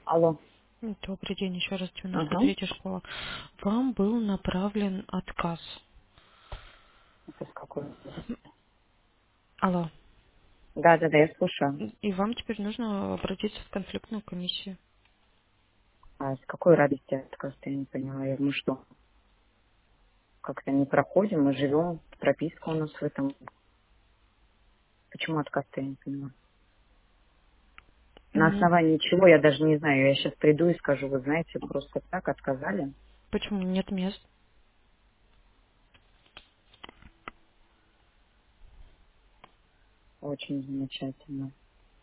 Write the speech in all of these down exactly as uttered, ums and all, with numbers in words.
Алло. Добрый день, еще раз девяносто Ага. третья школа. Вам был направлен отказ. Это с какой радости? Алло. Да, да, да, я слушаю. И вам теперь нужно обратиться в конфликтную комиссию. А с какой радости отказ, я не поняла. Мы что, как-то не проходим, мы живем, прописка у нас в этом. Почему отказ, я не поняла. На М, основании чего, я даже не знаю. Я сейчас приду и скажу, вы знаете, просто так отказали. Почему нет мест? Очень замечательно.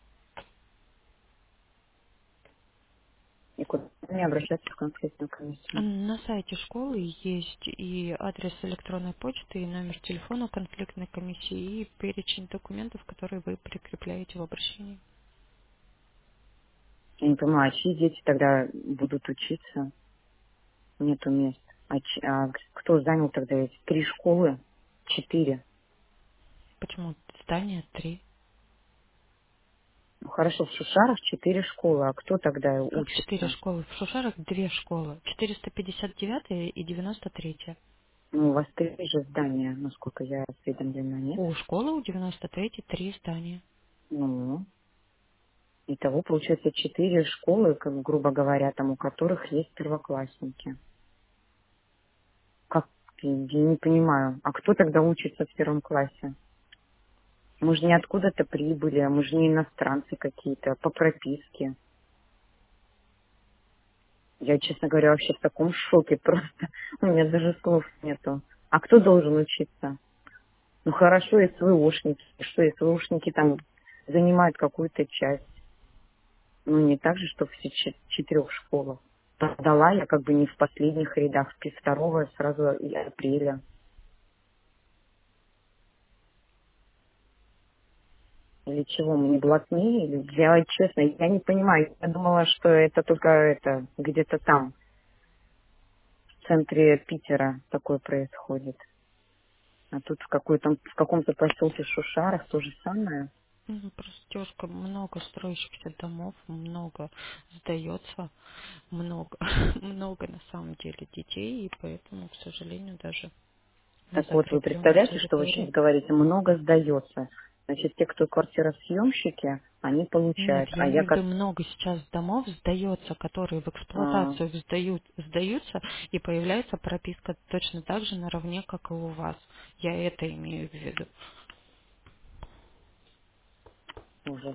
И куда мне обращаться в конфликтную комиссию? На сайте школы есть и адрес электронной почты, и номер телефона конфликтной комиссии, и перечень документов, которые вы прикрепляете в обращении. Я не понимаю, а чьи дети тогда будут учиться? Нету мест. А, ч- а кто занял тогда эти три школы? Четыре. Почему здание три? Ну хорошо, в Шушарах четыре школы, а кто тогда Как четыре учится? школы? В Шушарах две школы. четыреста пятьдесят девятая и девяносто третья. Ну, у вас три же здания, насколько я осведомлена, нет? У школы у девяносто третьей три здания. Ну, итого получается четыре школы, как, грубо говоря, там у которых есть первоклассники. Как? Я не понимаю. А кто тогда учится в первом классе? Мы же не откуда-то прибыли, а мы же не иностранцы какие-то, по прописке. Я, честно говоря, вообще в таком шоке просто. У меня даже слов нету. А кто должен учиться? Ну хорошо, СВОшники. Что СВОшники там занимают какую-то часть. Ну не так же, что в че- четырех школах. Подала я как бы не в последних рядах, в второго сразу и апреля. Или чего, мы не блатные? Или, я честно, я не понимаю. Я думала, что это только это где-то там, в центре Питера такое происходит. А тут в, какой-то, в каком-то поселке Шушарах то же самое. Ну, просто девушка, много строящихся домов, много сдается, много, много на самом деле детей, и поэтому, к сожалению, даже на Так вот, вы закрепленной представляете, что вы сейчас территории. говорите? Много сдается. Значит, те, кто квартиросъемщики, они Нет, получают. я А я имею в как... виду, много сейчас домов сдается, которые в а, эксплуатацию сдают, сдаются, и появляется прописка точно так же наравне, как и у вас. Я это имею в виду. ужас.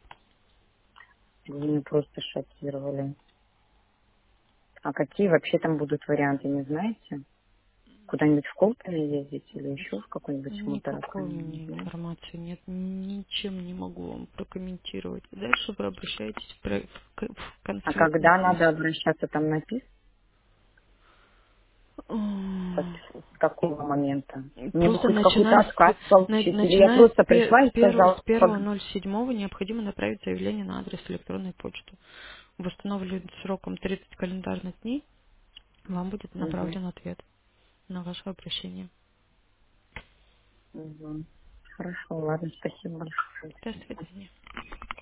Вы меня просто шокировали. А какие вообще там будут варианты, не знаете? Куда-нибудь в Колпино ездить или еще в какой-нибудь Никакой у мутороканал, меня не знаю. информации нет, ничем не могу вам прокомментировать. Дальше вы обращаетесь в про- в к- в А конфликтную когда надо комиссию. обращаться, там написано? М, С какого момента? Мне бы Просто хоть какой-то начиная с, отказ на- получить. Или я начиная с, просто пе- пришла с, и первого, с сказала, первого пог- ноль седьмого необходимо направить заявление на адрес электронной почты. В установленном сроком тридцать календарных дней вам будет Мгм, направлен ответ на ваше обращение. мгм. Хорошо, ладно, спасибо большое. До свидания.